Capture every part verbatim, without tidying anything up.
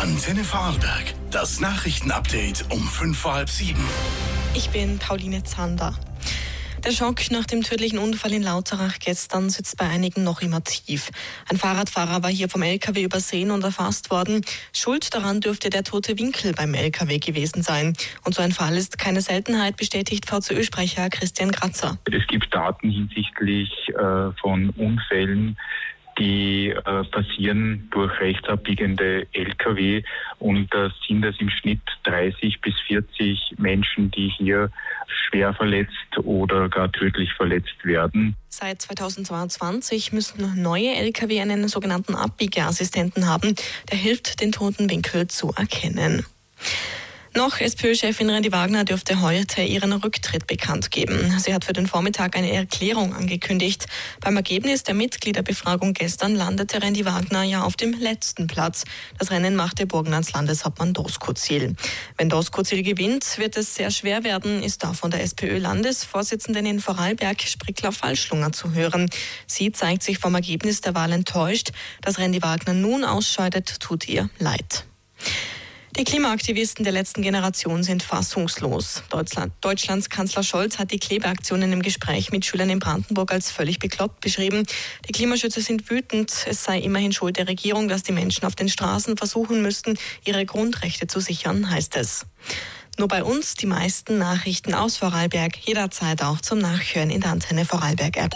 Antenne Vorarlberg. Das Nachrichtenupdate um fünf vor halb sieben. Ich bin Pauline Zander. Der Schock nach dem tödlichen Unfall in Lauterach gestern sitzt bei einigen noch immer tief. Ein Fahrradfahrer war hier vom L K W übersehen und erfasst worden. Schuld daran dürfte der tote Winkel beim L K W gewesen sein. Und so ein Fall ist keine Seltenheit, bestätigt V Z Ö-Sprecher Christian Kratzer. Es gibt Daten hinsichtlich äh, von Unfällen, die äh, passieren durch rechtsabbiegende L K W, und da sind es im Schnitt dreißig bis vierzig Menschen, die hier schwer verletzt oder gar tödlich verletzt werden. Seit zweitausendzweiundzwanzig müssen neue L K W einen sogenannten Abbiegeassistenten haben, der hilft, den toten Winkel zu erkennen. Noch SPÖ-Chefin Randy Wagner dürfte heute ihren Rücktritt bekannt geben. Sie hat für den Vormittag eine Erklärung angekündigt. Beim Ergebnis der Mitgliederbefragung gestern landete Randy Wagner ja auf dem letzten Platz. Das Rennen machte Burgenlands Landeshauptmann Doskozil. Wenn Doskozil gewinnt, wird es sehr schwer werden, ist da von der SPÖ-Landesvorsitzenden in Vorarlberg, Sprickler Falschlunger, zu hören. Sie zeigt sich vom Ergebnis der Wahl enttäuscht. Dass Randy Wagner nun ausscheidet, tut ihr leid. Die Klimaaktivisten der letzten Generation sind fassungslos. Deutschland, Deutschlands Kanzler Scholz hat die Klebeaktionen im Gespräch mit Schülern in Brandenburg als völlig bekloppt beschrieben. Die Klimaschützer sind wütend. Es sei immerhin Schuld der Regierung, dass die Menschen auf den Straßen versuchen müssten, ihre Grundrechte zu sichern, heißt es. Nur bei uns die meisten Nachrichten aus Vorarlberg, jederzeit auch zum Nachhören in der Antenne Vorarlberg App.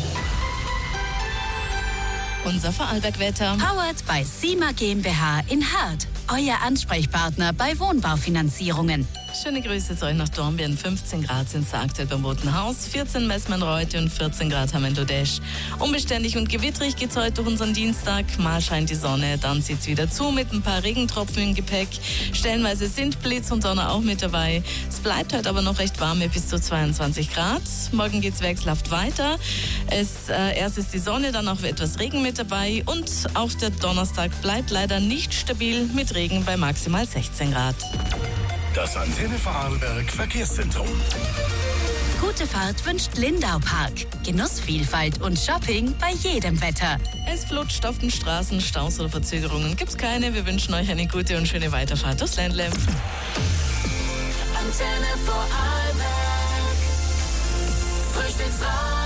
Unser Vorarlberg-Wetter. Powered by SIMA GmbH in Hart. Euer Ansprechpartner bei Wohnbaufinanzierungen. Schöne Grüße zu euch nach Dornbirn. fünfzehn Grad sind es aktuell beim Roten Haus, vierzehn Messmann-Reute und vierzehn Grad haben wir in Lodesch. Unbeständig und gewittrig geht's heute durch unseren Dienstag. Mal scheint die Sonne, dann zieht's wieder zu mit ein paar Regentropfen im Gepäck. Stellenweise sind Blitz und Donner auch mit dabei. Es bleibt heute aber noch recht warm mit bis zu zweiundzwanzig Grad. Morgen geht's wechselhaft weiter. Es, äh, erst ist die Sonne, dann auch etwas Regen mit dabei. Und auch der Donnerstag bleibt leider nicht stabil mit Regen bei maximal sechzehn Grad. Das Antenne Vorarlberg Verkehrszentrum. Gute Fahrt wünscht Lindau Park. Genussvielfalt und Shopping bei jedem Wetter. Es flutscht auf den Straßen, Staus oder Verzögerungen gibt's keine. Wir wünschen euch eine gute und schöne Weiterfahrt durchs Ländle. Antenne Vorarlberg. Frühstücksradio.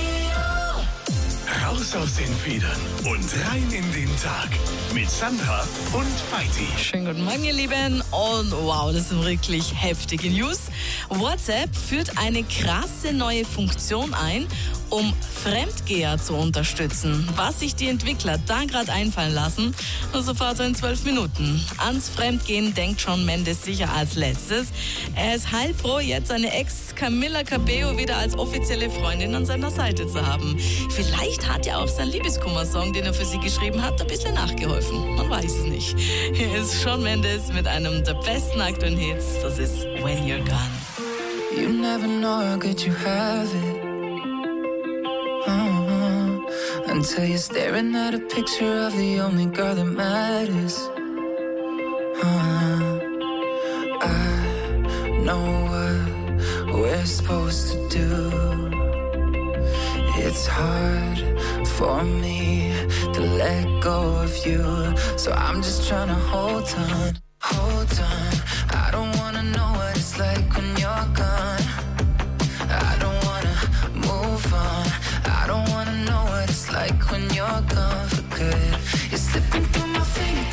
Raus aus den Federn und rein in den Tag. Mit Sandra und Feiti. Schönen guten Morgen, ihr Lieben. Und wow, das sind wirklich heftige News. WhatsApp führt eine krasse neue Funktion ein, um Fremdgeher zu unterstützen. Was sich die Entwickler da gerade einfallen lassen, das erfahrt ihr in zwölf Minuten. Ans Fremdgehen denkt Shawn Mendes sicher als letztes. Er ist heilfroh, jetzt seine Ex Camila Cabello wieder als offizielle Freundin an seiner Seite zu haben. Vielleicht hat ja auch sein Liebeskummer-Song, den er für sie geschrieben hat, ein bisschen nachgeholfen. Man weiß es nicht. Hier ist Shawn Mendes mit einem der besten aktuellen Hits. Das ist When You're Gone. You never know how good you have it. Uh-huh. Until you're staring at a picture of the only girl that matters. Uh-huh. I know what we're supposed to do. It's hard for me to let go of you, so I'm just trying to hold on, hold on. I don't wanna know what it's like when you're gone. I don't wanna move on. I don't wanna know what it's like when you're gone for good. You're slipping through